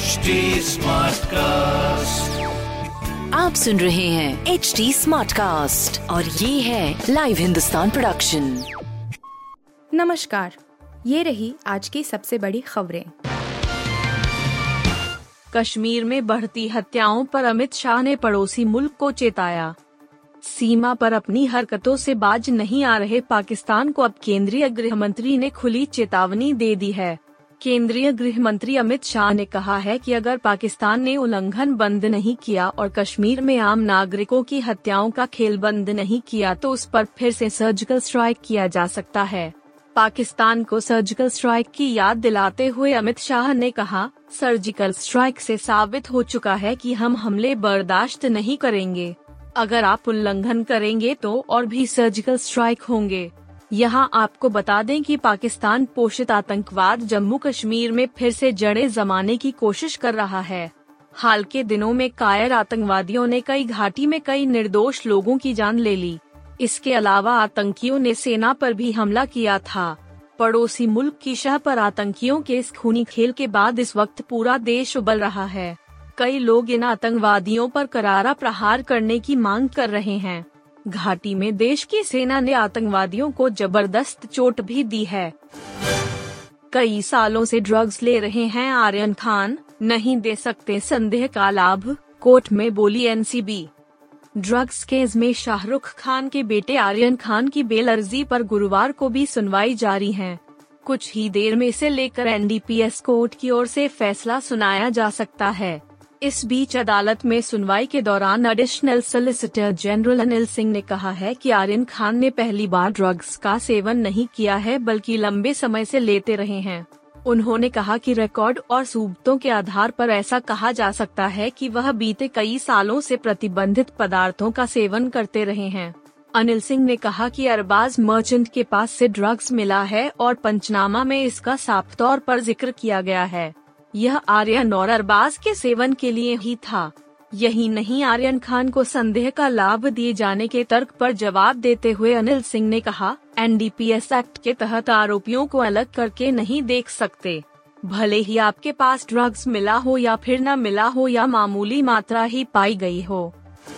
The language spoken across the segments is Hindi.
HD Smartcast. आप सुन रहे हैं HD Smartcast और ये है लाइव हिंदुस्तान प्रोडक्शन। नमस्कार, ये रही आज की सबसे बड़ी खबरें। कश्मीर में बढ़ती हत्याओं पर अमित शाह ने पड़ोसी मुल्क को चेताया। सीमा पर अपनी हरकतों से बाज नहीं आ रहे पाकिस्तान को अब केंद्रीय गृह मंत्री ने खुली चेतावनी दे दी है। केंद्रीय गृह मंत्री अमित शाह ने कहा है कि अगर पाकिस्तान ने उल्लंघन बंद नहीं किया और कश्मीर में आम नागरिकों की हत्याओं का खेल बंद नहीं किया तो उस पर फिर से सर्जिकल स्ट्राइक किया जा सकता है। पाकिस्तान को सर्जिकल स्ट्राइक की याद दिलाते हुए अमित शाह ने कहा, सर्जिकल स्ट्राइक से साबित हो चुका है कि हम हमले बर्दाश्त नहीं करेंगे। अगर आप उल्लंघन करेंगे तो और भी सर्जिकल स्ट्राइक होंगे। यहाँ आपको बता दें कि पाकिस्तान पोषित आतंकवाद जम्मू कश्मीर में फिर से जड़ें जमाने की कोशिश कर रहा है। हाल के दिनों में कायर आतंकवादियों ने कई घाटी में कई निर्दोष लोगों की जान ले ली। इसके अलावा आतंकियों ने सेना पर भी हमला किया था। पड़ोसी मुल्क की शह पर आतंकियों के इस खूनी खेल के बाद इस वक्त पूरा देश उबल रहा है। कई लोग इन आतंकवादियों पर करारा प्रहार करने की मांग कर रहे हैं। घाटी में देश की सेना ने आतंकवादियों को जबरदस्त चोट भी दी है। कई सालों से ड्रग्स ले रहे हैं आर्यन खान, नहीं दे सकते संदेह का लाभ, कोर्ट में बोली एनसीबी। ड्रग्स केस में शाहरुख खान के बेटे आर्यन खान की बेल अर्जी पर गुरुवार को भी सुनवाई जारी है। कुछ ही देर में इसे लेकर एनडीपीएस कोर्ट की ओर से फैसला सुनाया जा सकता है। इस बीच अदालत में सुनवाई के दौरान additional solicitor general Anil Singh ने कहा है कि आर्यन खान ने पहली बार ड्रग्स का सेवन नहीं किया है बल्कि लंबे समय से लेते रहे हैं। उन्होंने कहा कि रिकॉर्ड और सबूतों के आधार पर ऐसा कहा जा सकता है कि वह बीते कई सालों से प्रतिबंधित पदार्थों का सेवन करते रहे हैं। अनिल सिंह ने कहा कि अरबाज मर्चेंट के पास से ड्रग्स मिला है और पंचनामा में इसका साफ तौर पर जिक्र किया गया है। यह आर्यन और अरबाज के सेवन के लिए ही था। यही नहीं, आर्यन खान को संदेह का लाभ दिए जाने के तर्क पर जवाब देते हुए अनिल सिंह ने कहा, एनडीपीएस एक्ट के तहत आरोपियों को अलग करके नहीं देख सकते। भले ही आपके पास ड्रग्स मिला हो या फिर न मिला हो या मामूली मात्रा ही पाई गई हो।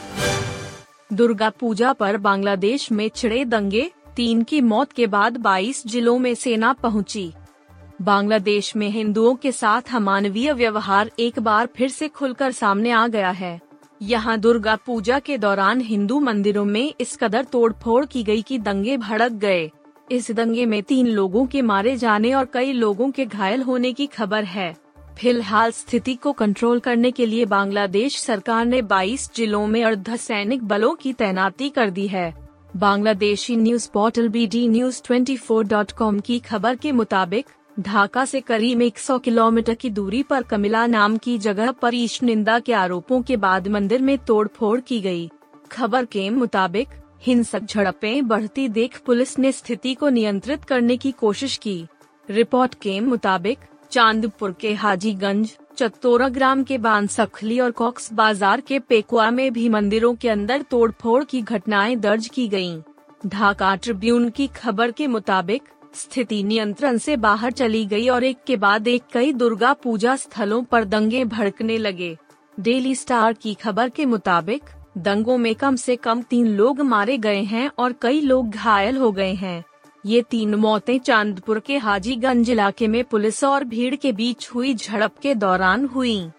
दुर्गा पूजा पर बांग्लादेश में छिड़े दंगे, 3 की मौत के बाद 22 जिलों में सेना पहुंची। बांग्लादेश में हिंदुओं के साथ अमानवीय व्यवहार एक बार फिर से खुलकर सामने आ गया है। यहाँ दुर्गा पूजा के दौरान हिंदू मंदिरों में इस कदर तोड़फोड़ की गई कि दंगे भड़क गए। इस दंगे में 3 लोगों के मारे जाने और कई लोगों के घायल होने की खबर है। फिलहाल स्थिति को कंट्रोल करने के लिए बांग्लादेश सरकार ने 22 जिलों में अर्धसैनिक बलों की तैनाती कर दी है। बांग्लादेशी न्यूज पोर्टल bdnews24.com की खबर के मुताबिक ढाका से करीब 100 किलोमीटर की दूरी पर कमिला नाम की जगह पर ईशनिंदा के आरोपों के बाद मंदिर में तोड़फोड़ की गई। खबर के मुताबिक हिंसक झड़पें बढ़ती देख पुलिस ने स्थिति को नियंत्रित करने की कोशिश की। रिपोर्ट के मुताबिक चांदपुर के हाजीगंज, चत्तोराग्राम के बांसखली और कॉक्स बाजार के पेकुआ में भी मंदिरों के अंदर तोड़फोड़ की घटनाएं दर्ज की गयीं। ढाका ट्रिब्यून की खबर के मुताबिक स्थिति नियंत्रण से बाहर चली गई और एक के बाद एक कई दुर्गा पूजा स्थलों पर दंगे भड़कने लगे। डेली स्टार की खबर के मुताबिक दंगों में कम से कम 3 लोग मारे गए हैं और कई लोग घायल हो गए हैं। ये 3 मौतें चांदपुर के हाजीगंज इलाके में पुलिस और भीड़ के बीच हुई झड़प के दौरान हुईं।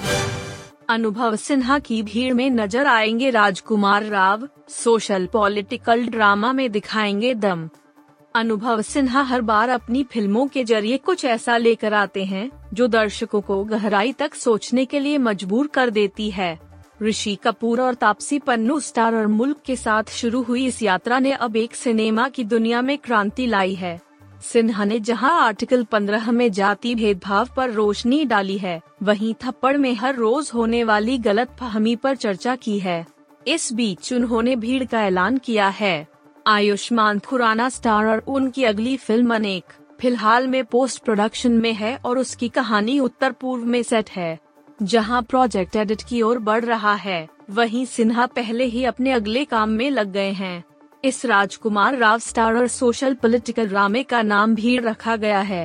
अनुभव सिन्हा की भीड़ में नजर आएंगे Rajkumar Rao, social political drama में दिखाएंगे दम। अनुभव सिन्हा हर बार अपनी फिल्मों के जरिए कुछ ऐसा लेकर आते हैं जो दर्शकों को गहराई तक सोचने के लिए मजबूर कर देती है। ऋषि कपूर और तापसी पन्नू स्टार और मुल्क के साथ शुरू हुई इस यात्रा ने अब एक सिनेमा की दुनिया में क्रांति लाई है। सिन्हा ने जहां आर्टिकल 15 में जाति भेदभाव पर रोशनी डाली है, वहीं थप्पड़ में हर रोज होने वाली गलतफहमी पर चर्चा की है। इस बीच उन्होंने भीड़ का ऐलान किया है। आयुष्मान खुराना स्टार और उनकी अगली फिल्म अनेक फिलहाल में पोस्ट प्रोडक्शन में है और उसकी कहानी उत्तर पूर्व में सेट है, जहां प्रोजेक्ट एडिट की ओर बढ़ रहा है। वहीं सिन्हा पहले ही अपने अगले काम में लग गए हैं। इस राजकुमार राव स्टार और सोशल पॉलिटिकल ड्रामे का नाम भीड़ रखा गया है।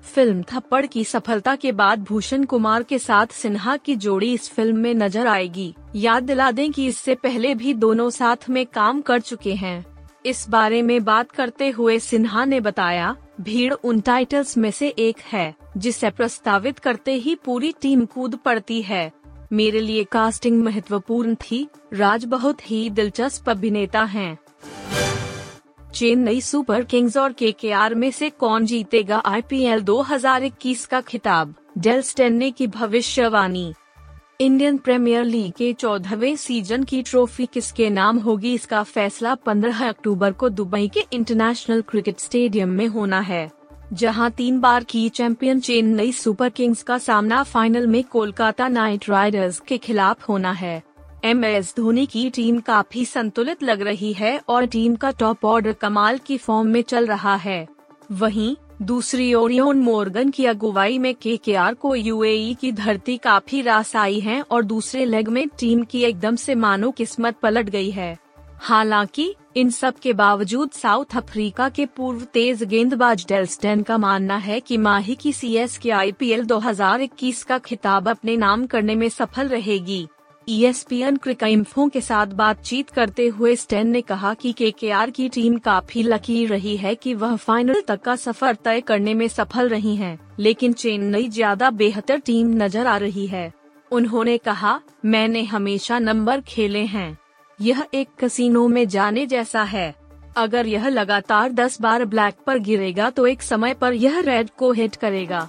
फिल्म थप्पड़ की सफलता के बाद भूषण कुमार के साथ सिन्हा की जोड़ी इस फिल्म में नजर आएगी। याद दिला दें कि इससे पहले भी दोनों साथ में काम कर चुके हैं। इस बारे में बात करते हुए सिन्हा ने बताया, भीड़ उन टाइटल्स में से एक है जिसे प्रस्तावित करते ही पूरी टीम कूद पड़ती है। मेरे लिए कास्टिंग महत्वपूर्ण थी। राज बहुत ही दिलचस्प अभिनेता हैं। चेन्नई सुपर किंग्स और केकेआर में से कौन जीतेगा IPL 2021 का खिताब, डेल स्टेन ने की भविष्यवाणी। इंडियन प्रीमियर लीग के 14वें सीजन की ट्रॉफी किसके नाम होगी, इसका फैसला 15 अक्टूबर को दुबई के इंटरनेशनल क्रिकेट स्टेडियम में होना है, जहां 3 बार की चैंपियन चेन्नई सुपर किंग्स का सामना फाइनल में कोलकाता नाइट राइडर्स के खिलाफ होना है। MS धोनी की टीम काफी संतुलित लग रही है और टीम का टॉप ऑर्डर कमाल की फॉर्म में चल रहा है। वहीं दूसरी ओर इयोन मोर्गन की अगुवाई में KKR को UAE की धरती काफी रास आई है और दूसरे लेग में टीम की एकदम से मानो किस्मत पलट गई है। हालांकि इन सब के बावजूद साउथ अफ्रीका के पूर्व तेज गेंदबाज डेल स्टेन का मानना है कि माही की CSK IPL 2021 का खिताब अपने नाम करने में सफल रहेगी। ESPN क्रिकइंफो के साथ बातचीत करते हुए स्टेन ने कहा कि KKR की टीम काफी लकी रही है कि वह फाइनल तक का सफर तय करने में सफल रही है, लेकिन चेन्नई ज्यादा बेहतर टीम नजर आ रही है। उन्होंने कहा, मैंने हमेशा नंबर खेले हैं। यह एक कसिनो में जाने जैसा है। अगर यह लगातार 10 बार ब्लैक पर गिरेगा तो एक समय पर यह रेड को हिट करेगा।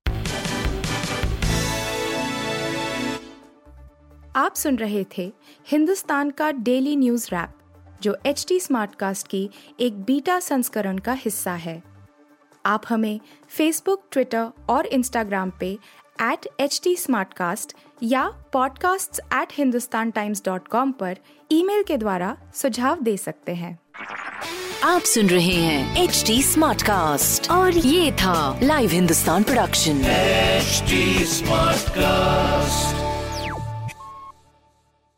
आप सुन रहे थे हिंदुस्तान का डेली न्यूज रैप, जो HT स्मार्टकास्ट की एक बीटा संस्करण का हिस्सा है। आप हमें फेसबुक, ट्विटर और इंस्टाग्राम पे @HT Smartcast या podcasts@hindustantimes.com पर ईमेल के द्वारा सुझाव दे सकते हैं। आप सुन रहे हैं HT स्मार्टकास्ट और ये था live Hindustan production. HT Smartcast।